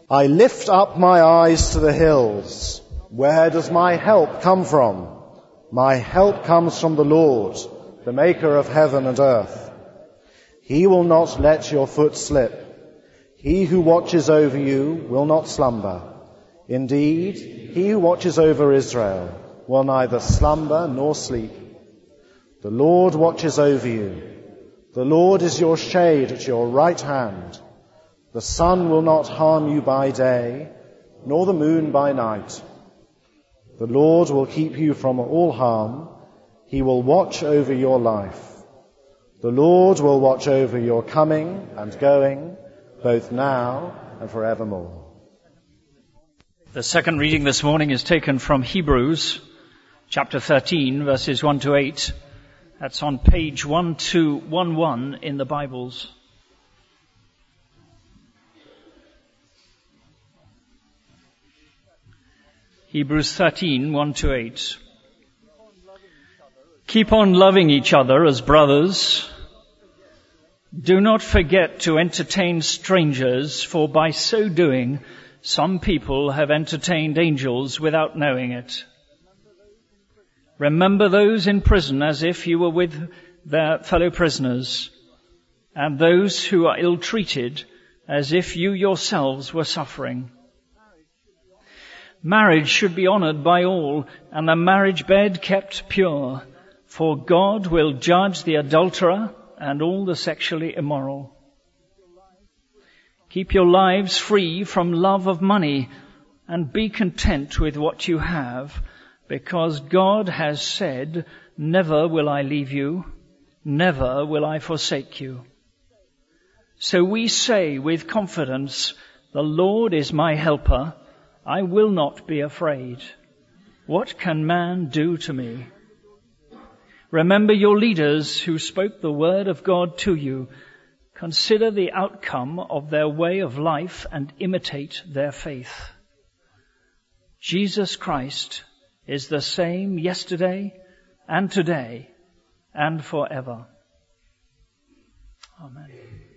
I lift up my eyes to the hills. Where does my help come from? My help comes from the Lord, the maker of heaven and earth. He will not let your foot slip. He who watches over you will not slumber. Indeed, he who watches over Israel will neither slumber nor sleep. The Lord watches over you. The Lord is your shade at your right hand. The sun will not harm you by day, nor the moon by night. The Lord will keep you from all harm. He will watch over your life. The Lord will watch over your coming and going, both now and forevermore. The second reading this morning is taken from Hebrews, chapter 13, verses 1 to 8. That's on page 1211 in the Bibles. Hebrews 13, 1 to 8. Keep on loving each other as brothers. Do not forget to entertain strangers, for by so doing, some people have entertained angels without knowing it. Remember those in prison as if you were with their fellow prisoners, and those who are ill-treated as if you yourselves were suffering. Marriage should be honored by all, and the marriage bed kept pure, for God will judge the adulterer and all the sexually immoral. Keep your lives free from love of money, and be content with what you have, because God has said, "Never will I leave you, never will I forsake you." So we say with confidence, "The Lord is my helper. I will not be afraid. What can man do to me?" Remember your leaders who spoke the word of God to you. Consider the outcome of their way of life and imitate their faith. Jesus Christ is the same yesterday and today and forever. Amen.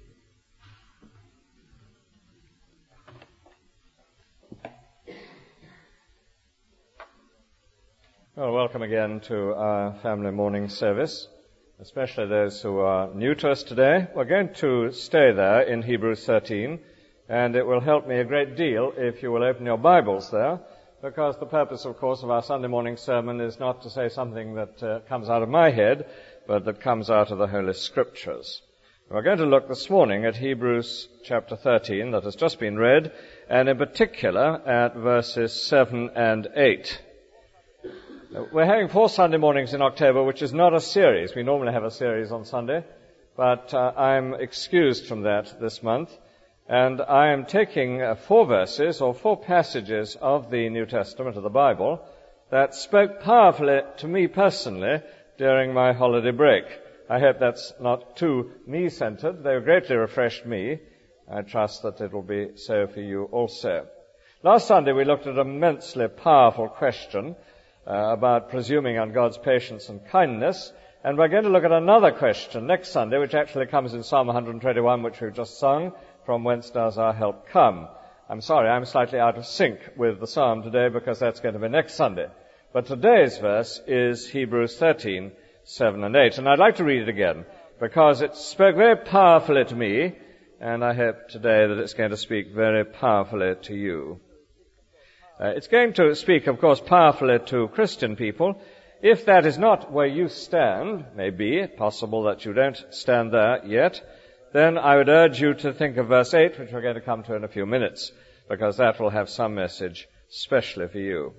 Well, welcome again to our family morning service, especially those who are new to us today. We're going to stay there in Hebrews 13, and it will help me a great deal if you will open your Bibles there, because the purpose, of course, of our Sunday morning sermon is not to say something that comes out of my head, but that comes out of the Holy Scriptures. We're going to look this morning at Hebrews chapter 13 that has just been read, and in particular at verses 7 and 8. We're having 4 Sunday mornings in October, which is not a series. We normally have a series on Sunday, but I'm excused from that this month. And I am taking 4 verses or 4 passages of the New Testament, of the Bible, that spoke powerfully to me personally during my holiday break. I hope that's not too me-centered. They greatly refreshed me. I trust that it will be so for you also. Last Sunday we looked at an immensely powerful question about presuming on God's patience and kindness. And we're going to look at another question next Sunday, which actually comes in Psalm 121, which we've just sung, "From whence does our help come?" I'm sorry, I'm slightly out of sync with the psalm today because that's going to be next Sunday. But today's verse is Hebrews 13, 7 and 8. And I'd like to read it again because it spoke very powerfully to me, and I hope today that it's going to speak very powerfully to you. It's going to speak, of course, powerfully to Christian people. If that is not where you stand, maybe possible that you don't stand there yet, then I would urge you to think of verse 8, which we're going to come to in a few minutes, because that will have some message specially for you.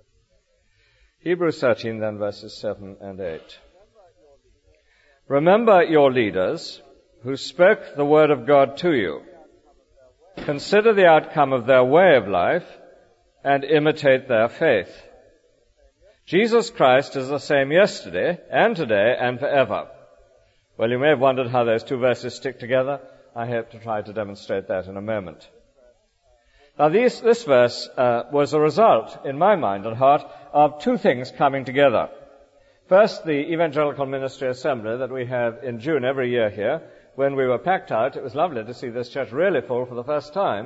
Hebrews 13, then, verses 7 and 8. Remember your leaders who spoke the word of God to you. Consider the outcome of their way of life and imitate their faith. Jesus Christ is the same yesterday and today and forever. Well, you may have wondered how those 2 verses stick together. I hope to try to demonstrate that in a moment. Now, this verse was a result, in my mind and heart, of 2 things coming together. First, the Evangelical Ministry Assembly that we have in June every year here. When we were packed out, it was lovely to see this church really full for the first time.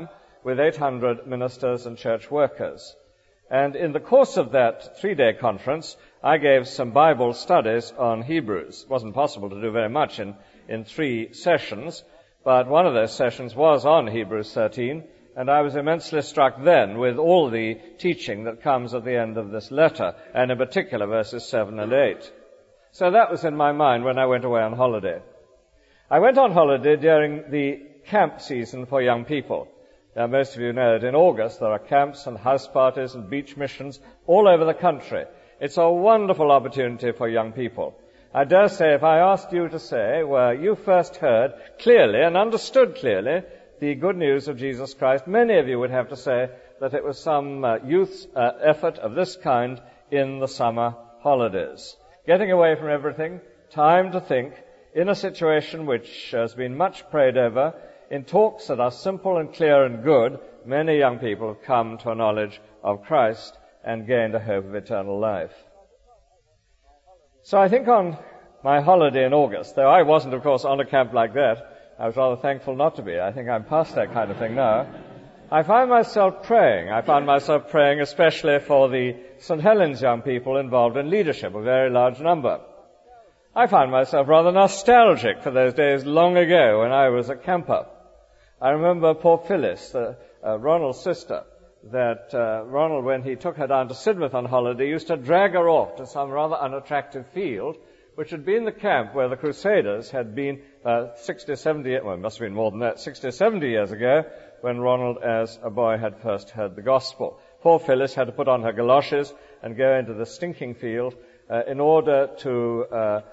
with 800 ministers and church workers. And in the course of that 3-day conference, I gave some Bible studies on Hebrews. It wasn't possible to do very much in 3 sessions, but one of those sessions was on Hebrews 13, and I was immensely struck then with all the teaching that comes at the end of this letter, and in particular verses 7 and 8. So that was in my mind when I went away on holiday. I went on holiday during the camp season for young people. Now, most of you know that in August there are camps and house parties and beach missions all over the country. It's a wonderful opportunity for young people. I dare say if I asked you to say where you first heard clearly and understood clearly the good news of Jesus Christ, many of you would have to say that it was some youth effort of this kind in the summer holidays. Getting away from everything, time to think, in a situation which has been much prayed over, in talks that are simple and clear and good, many young people have come to a knowledge of Christ and gained a hope of eternal life. So I think on my holiday in August, though I wasn't, of course, on a camp like that, I was rather thankful not to be. I think I'm past that kind of thing now. I found myself praying. I found myself praying especially for the St. Helens young people involved in leadership, a very large number. I found myself rather nostalgic for those days long ago when I was a camper. I remember poor Phyllis, Ronald's sister, that Ronald, when he took her down to Sidmouth on holiday, used to drag her off to some rather unattractive field, which had been the camp where the Crusaders had been 60, 70, well, it must have been more than that, 60, 70 years ago, when Ronald, as a boy, had first heard the gospel. Poor Phyllis had to put on her galoshes and go into the stinking field in order to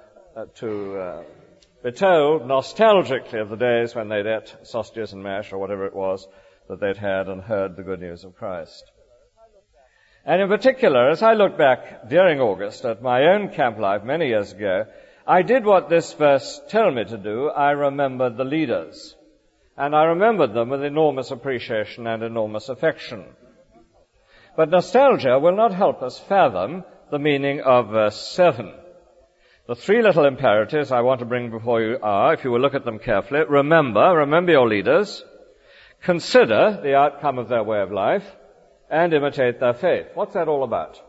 be told nostalgically of the days when they'd ate sausages and mash or whatever it was that they'd had and heard the good news of Christ. And in particular, as I look back during August at my own camp life many years ago, I did what this verse tells me to do. I remembered the leaders. And I remembered them with enormous appreciation and enormous affection. But nostalgia will not help us fathom the meaning of verse 7. The 3 little imperatives I want to bring before you are, if you will look at them carefully, remember your leaders, consider the outcome of their way of life, and imitate their faith. What's that all about?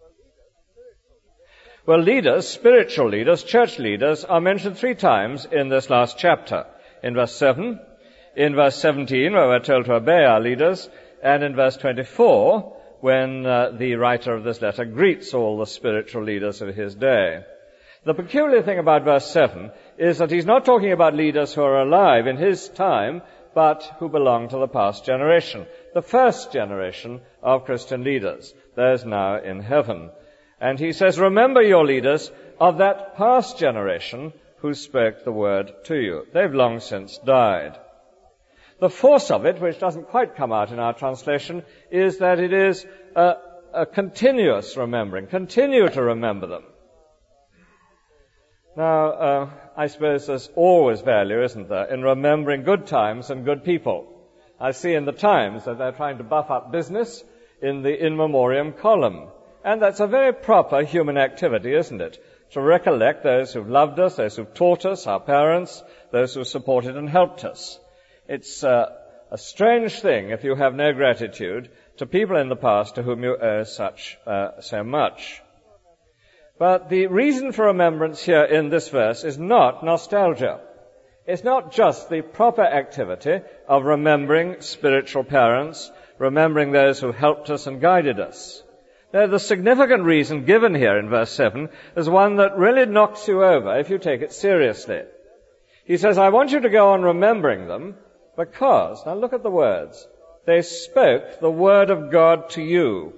Well, leaders, spiritual leaders, church leaders, are mentioned 3 times in this last chapter. In verse 7, in verse 17, where we're told to obey our leaders, and in verse 24, when the writer of this letter greets all the spiritual leaders of his day. The peculiar thing about verse 7 is that he's not talking about leaders who are alive in his time, but who belong to the past generation, the first generation of Christian leaders, those now in heaven. And he says, remember your leaders of that past generation who spoke the word to you. They've long since died. The force of it, which doesn't quite come out in our translation, is that it is a continuous remembering. Continue to remember them. Now, I suppose there's always value, isn't there, in remembering good times and good people. I see in the Times that they're trying to buff up business in the in memoriam column. And that's a very proper human activity, isn't it? To recollect those who've loved us, those who've taught us, our parents, those who've supported and helped us. It's a strange thing if you have no gratitude to people in the past to whom you owe so much. But the reason for remembrance here in this verse is not nostalgia. It's not just the proper activity of remembering spiritual parents, remembering those who helped us and guided us. No, the significant reason given here in verse 7 is one that really knocks you over if you take it seriously. He says, I want you to go on remembering them because, now look at the words, they spoke the word of God to you.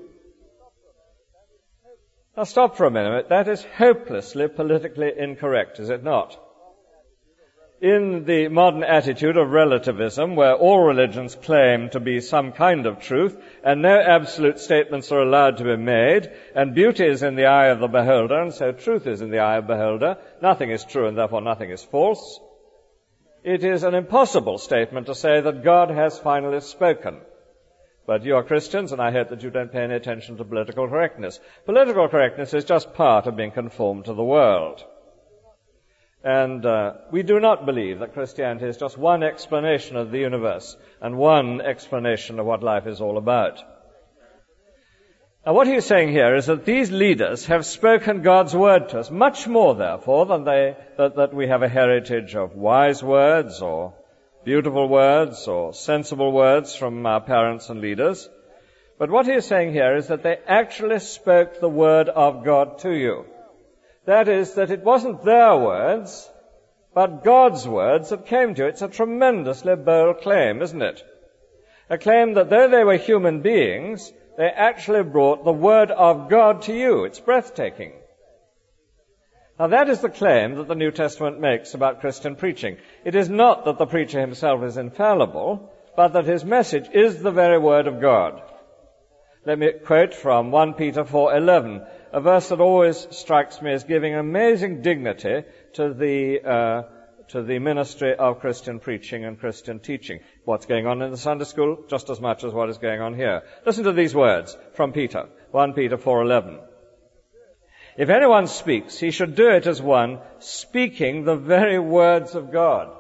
Now stop for a minute. That is hopelessly politically incorrect, is it not? In the modern attitude of relativism, where all religions claim to be some kind of truth, and no absolute statements are allowed to be made, and beauty is in the eye of the beholder, and so truth is in the eye of the beholder, nothing is true and therefore nothing is false, it is an impossible statement to say that God has finally spoken. But you are Christians, and I hope that you don't pay any attention to political correctness. Political correctness is just part of being conformed to the world. And we do not believe that Christianity is just one explanation of the universe and one explanation of what life is all about. Now, what he's saying here is that these leaders have spoken God's word to us, much more, therefore, than that we have a heritage of wise words or beautiful words or sensible words from our parents and leaders. But what he is saying here is that they actually spoke the word of God to you. That is, that it wasn't their words, but God's words that came to you. It's a tremendously bold claim, isn't it? A claim that though they were human beings, they actually brought the word of God to you. It's breathtaking. Now that is the claim that the New Testament makes about Christian preaching. It is not that the preacher himself is infallible, but that his message is the very word of God. Let me quote from 1 Peter 4:11, a verse that always strikes me as giving amazing dignity to the ministry of Christian preaching and Christian teaching. What's going on in the Sunday school, just as much as what is going on here. Listen to these words from Peter, 1 Peter 4:11. If anyone speaks, he should do it as one speaking the very words of God.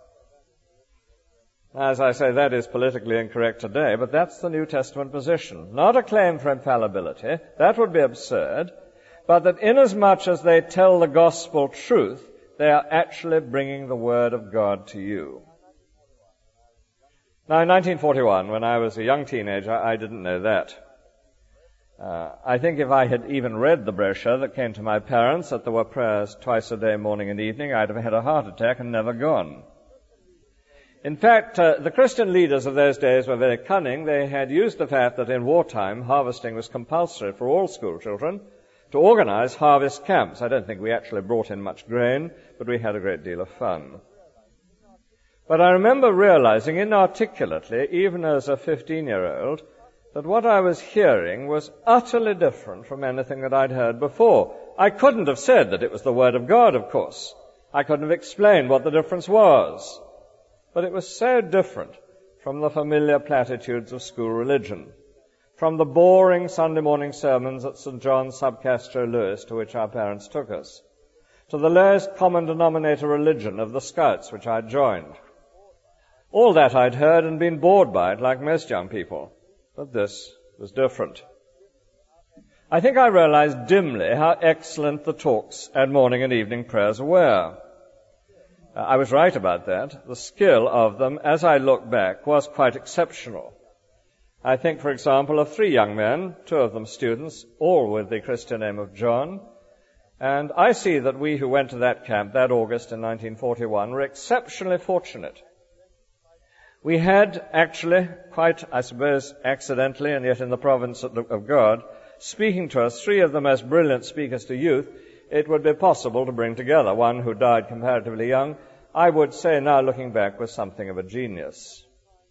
As I say, that is politically incorrect today, but that's the New Testament position. Not a claim for infallibility, that would be absurd, but that inasmuch as they tell the gospel truth, they are actually bringing the word of God to you. Now, in 1941, when I was a young teenager, I didn't know that. I think if I had even read the brochure that came to my parents that there were prayers twice a day, morning and evening, I'd have had a heart attack and never gone. In fact, the Christian leaders of those days were very cunning. They had used the fact that in wartime harvesting was compulsory for all school children to organize harvest camps. I don't think we actually brought in much grain, but we had a great deal of fun. But I remember realizing inarticulately, even as a 15-year-old, that what I was hearing was utterly different from anything that I'd heard before. I couldn't have said that it was the Word of God, of course. I couldn't have explained what the difference was. But it was so different from the familiar platitudes of school religion, from the boring Sunday morning sermons at St. John's Sub Castro Lewis, to which our parents took us, to the lowest common denominator religion of the Scouts, which I'd joined. All that I'd heard and been bored by it, like most young people. But this was different. I think I realized dimly how excellent the talks and morning and evening prayers were. I was right about that. The skill of them, as I look back, was quite exceptional. I think, for example, of 3 young men, 2 of them students, all with the Christian name of John. And I see that we who went to that camp that August in 1941 were exceptionally fortunate. We had actually, quite, I suppose, accidentally, and yet in the province of God, speaking to us, 3 of the most brilliant speakers to youth, it would be possible to bring together. One who died comparatively young, I would say now looking back, was something of a genius.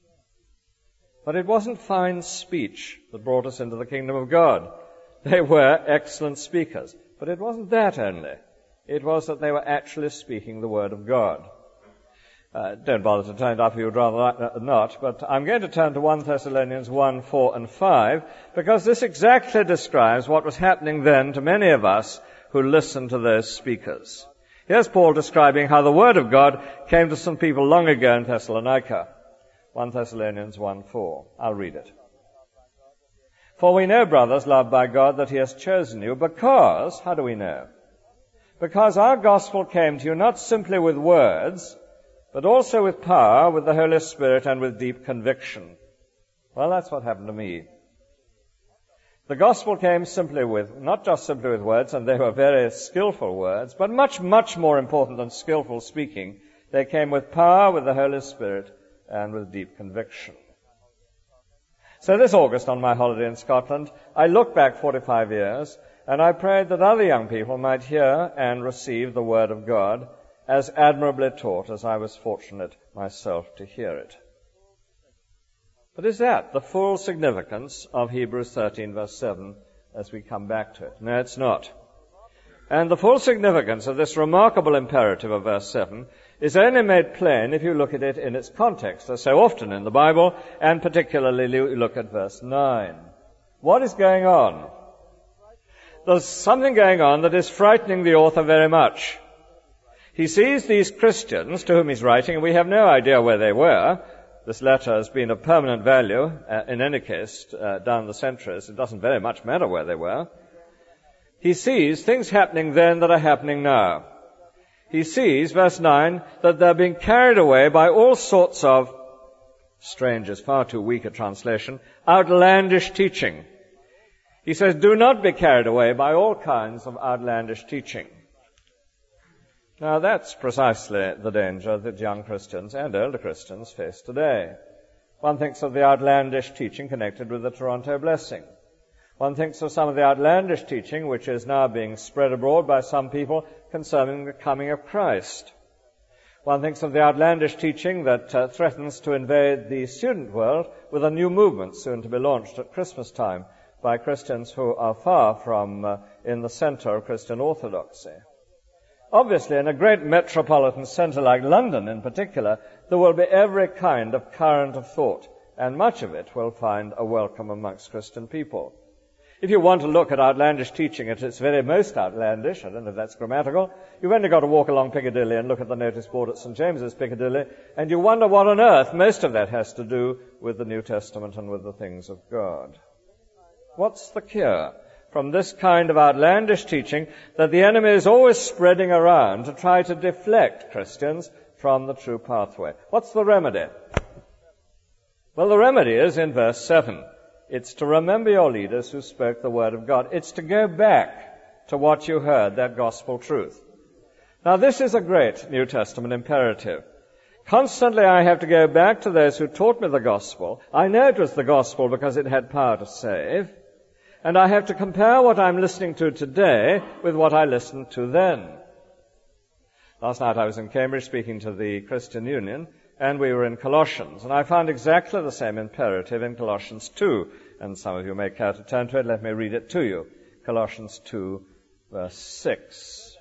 But it wasn't fine speech that brought us into the kingdom of God. They were excellent speakers. But it wasn't that only. It was that they were actually speaking the word of God. Don't bother to turn it up if you'd rather not, but I'm going to turn to 1 Thessalonians 1, 4 and 5, because this exactly describes what was happening then to many of us who listened to those speakers. Here's Paul describing how the word of God came to some people long ago in Thessalonica. 1 Thessalonians 1, 4. I'll read it. For we know, brothers, loved by God, that he has chosen you because, how do we know? Because our gospel came to you not simply with words, but also with power, with the Holy Spirit, and with deep conviction. Well, that's what happened to me. The gospel came not just simply with words, and they were very skillful words, but much, much more important than skillful speaking. They came with power, with the Holy Spirit, and with deep conviction. So this August, on my holiday in Scotland, I looked back 45 years, and I prayed that other young people might hear and receive the Word of God as admirably taught as I was fortunate myself to hear it. But is that the full significance of Hebrews 13, verse 7, as we come back to it? No, it's not. And the full significance of this remarkable imperative of verse 7 is only made plain if you look at it in its context, as so often in the Bible, and particularly look at verse 9. What is going on? There's something going on that is frightening the author very much. He sees these Christians to whom he's writing, and we have no idea where they were. This letter has been of permanent value, in any case, down the centuries. It doesn't very much matter where they were. He sees things happening then that are happening now. He sees, verse 9, that they're being carried away by all sorts of, strange is far too weak a translation, outlandish teaching. He says, do not be carried away by all kinds of outlandish teaching. Now that's precisely the danger that young Christians and older Christians face today. One thinks of the outlandish teaching connected with the Toronto blessing. One thinks of some of the outlandish teaching which is now being spread abroad by some people concerning the coming of Christ. One thinks of the outlandish teaching that threatens to invade the student world with a new movement soon to be launched at Christmas time by Christians who are far from in the center of Christian orthodoxy. Obviously, in a great metropolitan center like London in particular, there will be every kind of current of thought, and much of it will find a welcome amongst Christian people. If you want to look at outlandish teaching at its very most outlandish, I don't know if that's grammatical, you've only got to walk along Piccadilly and look at the notice board at St. James's Piccadilly, and you wonder what on earth most of that has to do with the New Testament and with the things of God. What's the cure from this kind of outlandish teaching that the enemy is always spreading around to try to deflect Christians from the true pathway? What's the remedy? Well, the remedy is in verse 7. It's to remember your leaders who spoke the word of God. It's to go back to what you heard, that gospel truth. Now, this is a great New Testament imperative. Constantly I have to go back to those who taught me the gospel. I know it was the gospel because it had power to save. And I have to compare what I'm listening to today with what I listened to then. Last night I was in Cambridge speaking to the Christian Union, and we were in Colossians, and I found exactly the same imperative in Colossians 2. And some of you may care to turn to it. Let me read it to you. Colossians 2, verse 6.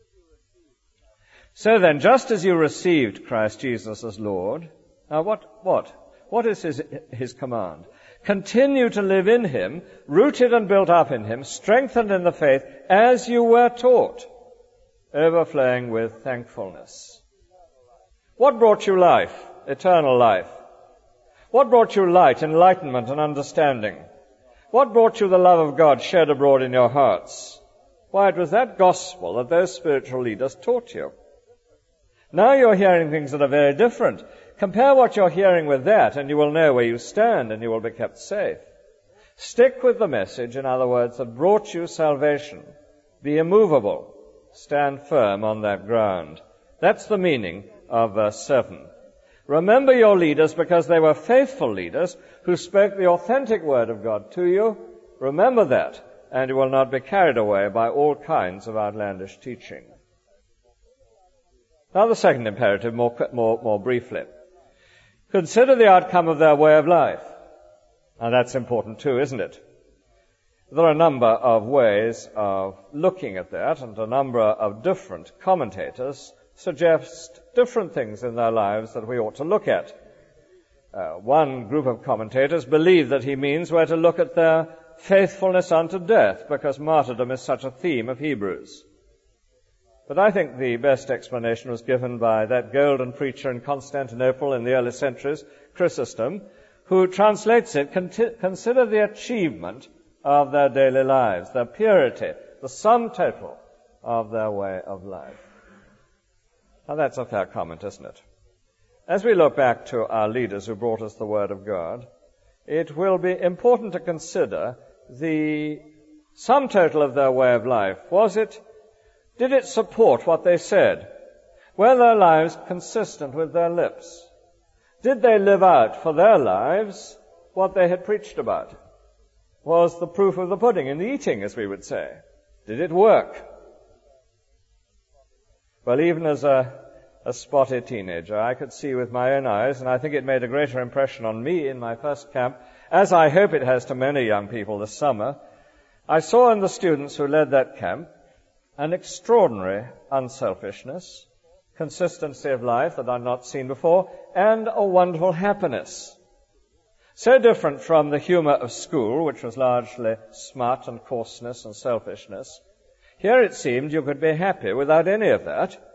So then, just as you received Christ Jesus as Lord, now what is his command? Continue to live in him, rooted and built up in him, strengthened in the faith as you were taught, overflowing with thankfulness. What brought you life, eternal life? What brought you light, enlightenment, and understanding? What brought you the love of God shed abroad in your hearts? Why, it was that gospel that those spiritual leaders taught you. Now you're hearing things that are very different. Compare what you're hearing with that, and you will know where you stand, and you will be kept safe. Stick with the message, in other words, that brought you salvation. Be immovable. Stand firm on that ground. That's the meaning of verse 7. Remember your leaders because they were faithful leaders who spoke the authentic word of God to you. Remember that, and you will not be carried away by all kinds of outlandish teaching. Now the second imperative, more briefly. Consider the outcome of their way of life. And that's important too, isn't it? There are a number of ways of looking at that, and a number of different commentators suggest different things in their lives that we ought to look at. One group of commentators believe that he means we're to look at their faithfulness unto death, because martyrdom is such a theme of Hebrews. But I think the best explanation was given by that golden preacher in Constantinople in the early centuries, Chrysostom, who translates it, consider the achievement of their daily lives, their purity, the sum total of their way of life. Now that's a fair comment, isn't it? As we look back to our leaders who brought us the Word of God, it will be important to consider the sum total of their way of life. Did it support what they said? Were their lives consistent with their lips? Did they live out for their lives what they had preached about? Was the proof of the pudding in the eating, as we would say? Did it work? Well, even as a spotty teenager, I could see with my own eyes, and I think it made a greater impression on me in my first camp, as I hope it has to many young people this summer. I saw in the students who led that camp an extraordinary unselfishness, consistency of life that I'd not seen before, and a wonderful happiness. So different from the humor of school, which was largely smut and coarseness and selfishness. Here it seemed you could be happy without any of that,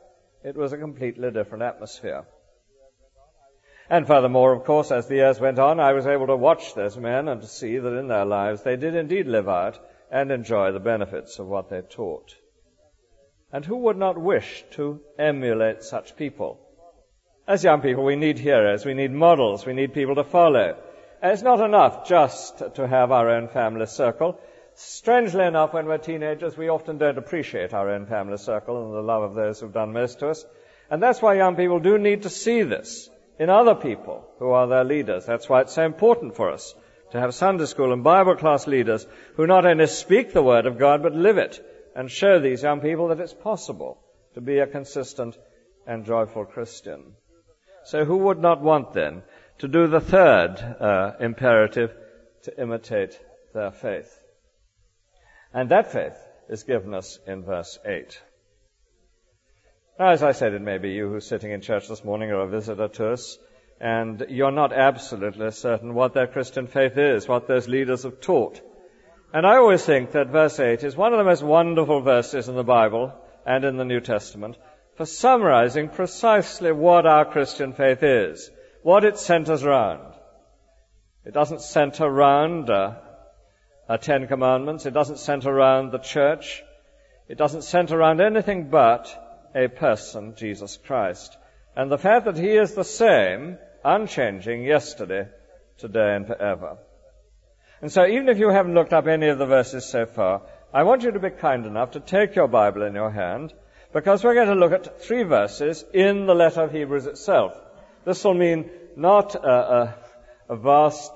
It was a completely different atmosphere. And furthermore, of course, as the years went on, I was able to watch those men and to see that in their lives they did indeed live out and enjoy the benefits of what they taught. And who would not wish to emulate such people? As young people, we need heroes, we need models, we need people to follow. And it's not enough just to have our own family circle. Strangely enough, when we're teenagers, we often don't appreciate our own family circle and the love of those who've done most to us. And that's why young people do need to see this in other people who are their leaders. That's why it's so important for us to have Sunday school and Bible class leaders who not only speak the Word of God, but live it and show these young people that it's possible to be a consistent and joyful Christian. So who would not want then to do the third imperative, to imitate their faith? And that faith is given us in verse 8. Now, as I said, it may be you who's sitting in church this morning or a visitor to us, and you're not absolutely certain what their Christian faith is, what those leaders have taught. And I always think that verse 8 is one of the most wonderful verses in the Bible and in the New Testament for summarizing precisely what our Christian faith is, what it centers around. It doesn't center around Ten Commandments. It doesn't center around the church. It doesn't center around anything but a person, Jesus Christ. And the fact that He is the same, unchanging, yesterday, today, and forever. And so even if you haven't looked up any of the verses so far, I want you to be kind enough to take your Bible in your hand, because we're going to look at 3 verses in the letter of Hebrews itself. This will mean not a vast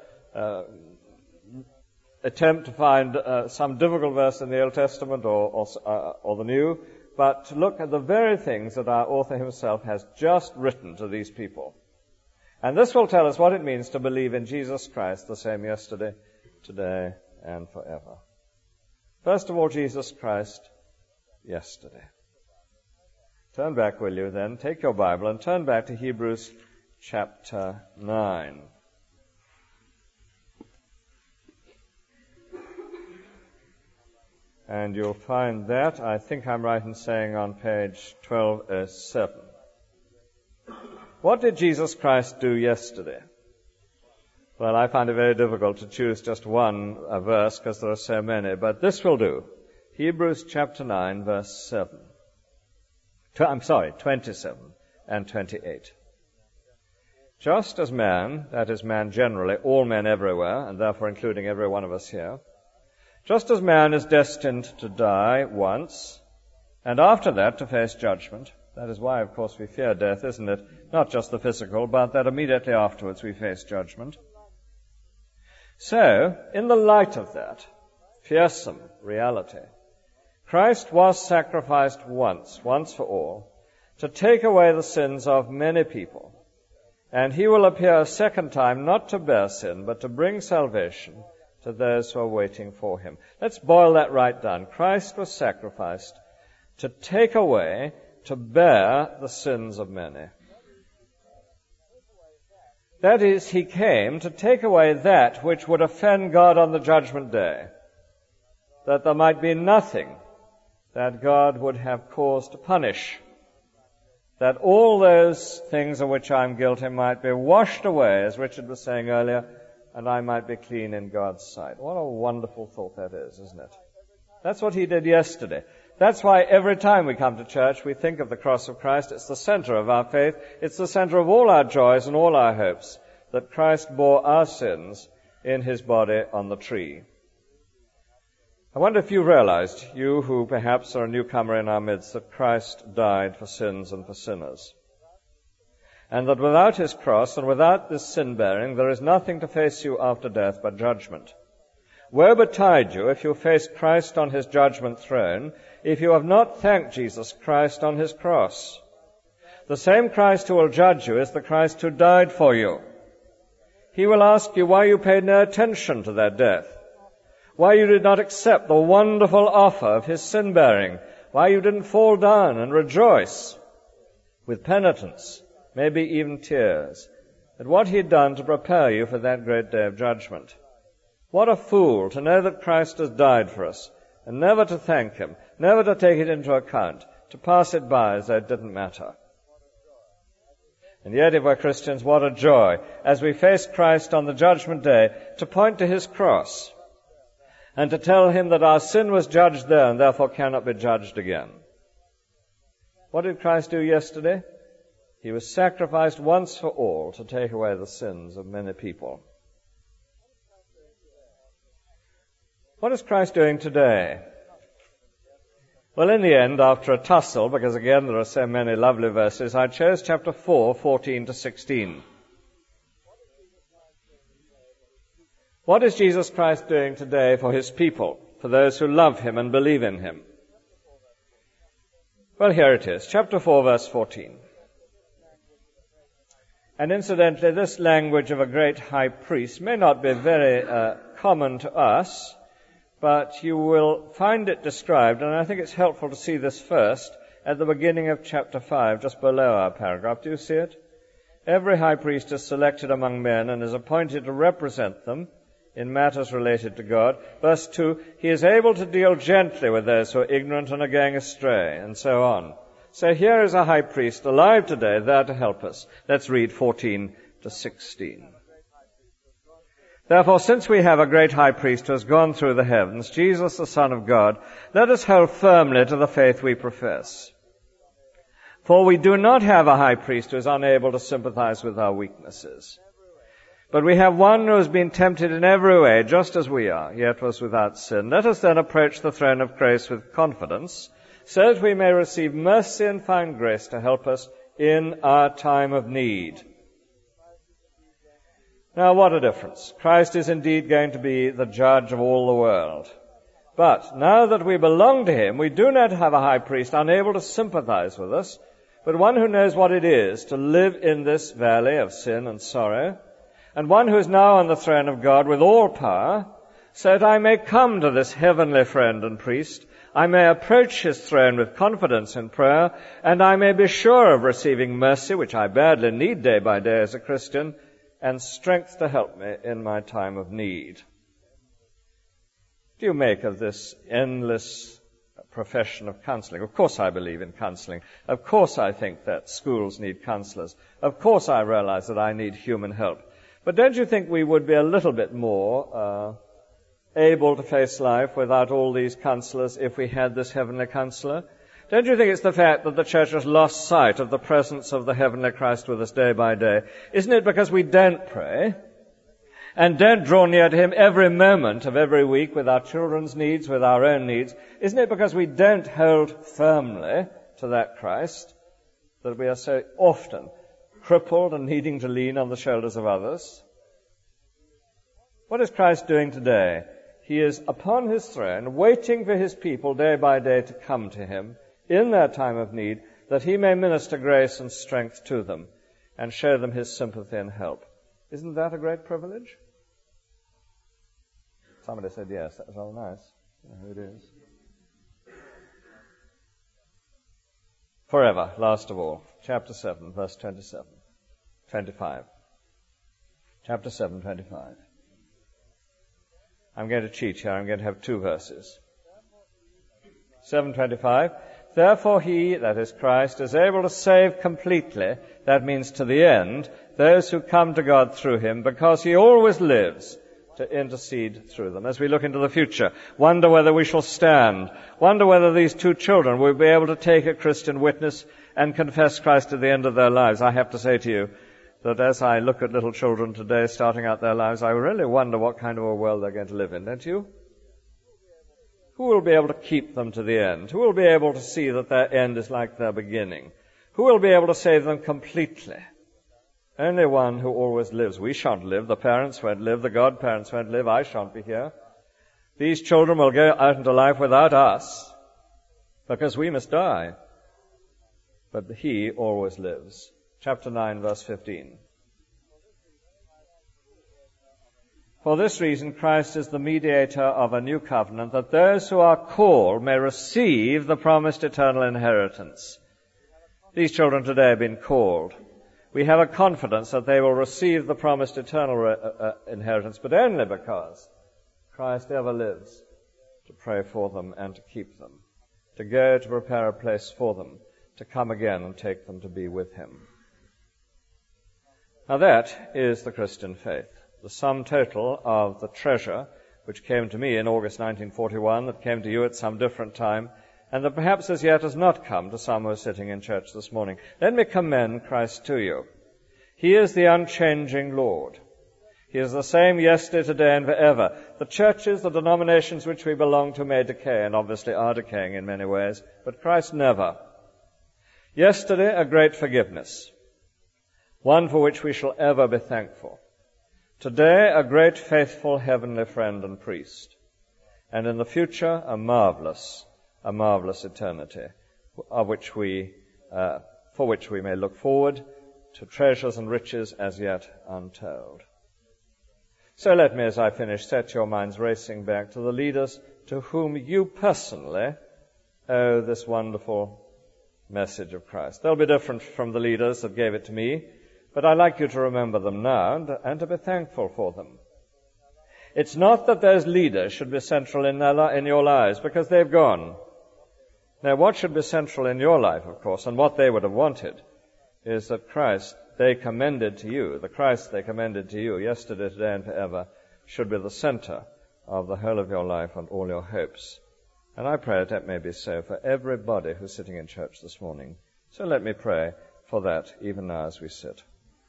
attempt to find some difficult verse in the Old Testament or the New, but to look at the very things that our author himself has just written to these people. And this will tell us what it means to believe in Jesus Christ, the same yesterday, today, and forever. First of all, Jesus Christ, yesterday. Turn back, will you, then? Take your Bible and turn back to Hebrews chapter 9. And you'll find that, I think I'm right in saying, on page 1207. What did Jesus Christ do yesterday? Well, I find it very difficult to choose just one verse because there are so many, but this will do. Hebrews chapter 9, verse 27 and 28. Just as man, that is man generally, all men everywhere, and therefore including every one of us here, just as man is destined to die once, and after that to face judgment. That is why, of course, we fear death, isn't it? Not just the physical, but that immediately afterwards we face judgment. So, in the light of that fearsome reality, Christ was sacrificed once for all, to take away the sins of many people. And He will appear a second time, not to bear sin, but to bring salvation to those who are waiting for Him. Let's boil that right down. Christ was sacrificed to take away, to bear the sins of many. That is, He came to take away that which would offend God on the judgment day, that there might be nothing that God would have cause to punish, that all those things of which I'm guilty might be washed away, as Richard was saying earlier, and I might be clean in God's sight. What a wonderful thought that is, isn't it? That's what He did yesterday. That's why every time we come to church, we think of the cross of Christ. It's the center of our faith. It's the center of all our joys and all our hopes, that Christ bore our sins in His body on the tree. I wonder if you realized, you who perhaps are a newcomer in our midst, that Christ died for sins and for sinners. And that without His cross and without this sin-bearing, there is nothing to face you after death but judgment. Woe betide you if you face Christ on His judgment throne, if you have not thanked Jesus Christ on His cross. The same Christ who will judge you is the Christ who died for you. He will ask you why you paid no attention to that death, why you did not accept the wonderful offer of His sin-bearing, why you didn't fall down and rejoice with penitence, maybe even tears, at what He had done to prepare you for that great day of judgment. What a fool to know that Christ has died for us, and never to thank Him, never to take it into account, to pass it by as though it didn't matter. And yet, if we're Christians, what a joy, as we face Christ on the judgment day, to point to his cross and to tell him that our sin was judged there and therefore cannot be judged again. What did Christ do yesterday? He was sacrificed once for all to take away the sins of many people. What is Christ doing today? Well, in the end, after a tussle, because again there are so many lovely verses, I chose chapter 4, 14 to 16. What is Jesus Christ doing today for his people, for those who love him and believe in him? Well, here it is, chapter 4, verse 14. And incidentally, this language of a great high priest may not be very common to us, but you will find it described, and I think it's helpful to see this first, at the beginning of chapter 5, just below our paragraph. Do you see it? Every high priest is selected among men and is appointed to represent them in matters related to God. Verse 2, he is able to deal gently with those who are ignorant and are going astray, and so on. So here is a high priest alive today, there to help us. Let's read 14 to 16. Therefore, since we have a great high priest who has gone through the heavens, Jesus the Son of God, let us hold firmly to the faith we profess. For we do not have a high priest who is unable to sympathize with our weaknesses. But we have one who has been tempted in every way, just as we are, yet was without sin. Let us then approach the throne of grace with confidence, so that we may receive mercy and find grace to help us in our time of need. Now, what a difference. Christ is indeed going to be the judge of all the world. But now that we belong to him, we do not have a high priest unable to sympathize with us, but one who knows what it is to live in this valley of sin and sorrow, and one who is now on the throne of God with all power, so that I may come to this heavenly friend and priest, I may approach his throne with confidence in prayer, and I may be sure of receiving mercy, which I badly need day by day as a Christian, and strength to help me in my time of need. Do you make of this endless profession of counseling? Of course I believe in counseling. Of course I think that schools need counselors. Of course I realize that I need human help. But don't you think we would be a little bit more able to face life without all these counselors if we had this heavenly counselor? Don't you think it's the fact that the church has lost sight of the presence of the heavenly Christ with us day by day? Isn't it because we don't pray and don't draw near to him every moment of every week with our children's needs, with our own needs? Isn't it because we don't hold firmly to that Christ that we are so often crippled and needing to lean on the shoulders of others? What is Christ doing today? He is upon his throne, waiting for his people day by day to come to him in their time of need, that he may minister grace and strength to them and show them his sympathy and help. Isn't that a great privilege? Somebody said yes, that was all nice. You know who it is. Forever, last of all, chapter 7, verse 25. Chapter 7, 25. I'm going to cheat here. I'm going to have two verses. 7:25. Therefore he, that is Christ, is able to save completely, that means to the end, those who come to God through him, because he always lives to intercede through them. As we look into the future, wonder whether we shall stand, wonder whether these two children will be able to take a Christian witness and confess Christ at the end of their lives. I have to say to you that as I look at little children today starting out their lives, I really wonder what kind of a world they're going to live in, don't you? Who will be able to keep them to the end? Who will be able to see that their end is like their beginning? Who will be able to save them completely? Only one who always lives. We shan't live. The parents won't live. The godparents won't live. I shan't be here. These children will go out into life without us because we must die. But he always lives. Chapter 9, verse 15. For this reason, Christ is the mediator of a new covenant, that those who are called may receive the promised eternal inheritance. These children today have been called. We have a confidence that they will receive the promised eternal inheritance, but only because Christ ever lives to pray for them and to keep them. to go to prepare a place for them, to come again and take them to be with him. Now that is the Christian faith, the sum total of the treasure which came to me in August 1941, that came to you at some different time, and that perhaps as yet has not come to some who are sitting in church this morning. Let me commend Christ to you. He is the unchanging Lord. He is the same yesterday, today, and forever. The churches, the denominations which we belong to may decay, and obviously are decaying in many ways, but Christ never. Yesterday, a great forgiveness, one for which we shall ever be thankful. Today, a great faithful heavenly friend and priest. And in the future, a marvelous eternity, for which we may look forward to treasures and riches as yet untold. So let me, as I finish, set your minds racing back to the leaders to whom you personally owe this wonderful message of Christ. They'll be different from the leaders that gave it to me, but I'd like you to remember them now and to be thankful for them. It's not that those leaders should be central in your lives, because they've gone. Now, what should be central in your life, of course, and what they would have wanted, is that Christ they commended to you, the Christ they commended to you yesterday, today, and forever, should be the center of the whole of your life and all your hopes. And I pray that may be so for everybody who's sitting in church this morning. So let me pray for that even now as we sit.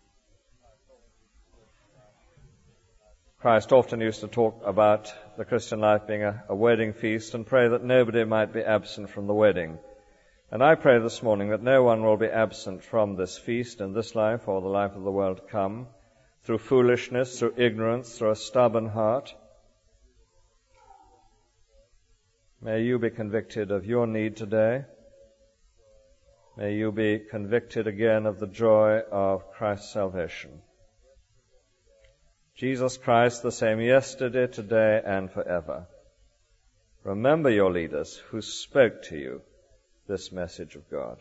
Christ often used to talk about the Christian life being a wedding feast and pray that nobody might be absent from the wedding. And I pray this morning that no one will be absent from this feast in this life or the life of the world to come, through foolishness, through ignorance, through a stubborn heart. May you be convicted of your need today. May you be convicted again of the joy of Christ's salvation. Jesus Christ, the same yesterday, today, and forever. Remember your leaders who spoke to you this message of God.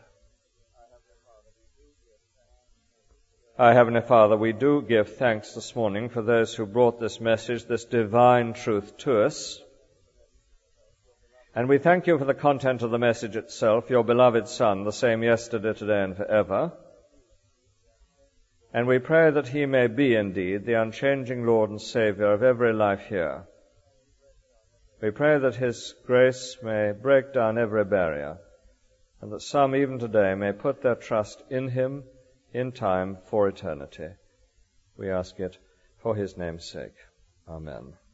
Our Heavenly Father, we do give thanks this morning for those who brought this message, this divine truth to us. And we thank you for the content of the message itself, your beloved Son, the same yesterday, today, and forever. And we pray that he may be indeed the unchanging Lord and Savior of every life here. We pray that his grace may break down every barrier, and that some even today may put their trust in him in time for eternity. We ask it for his name's sake. Amen.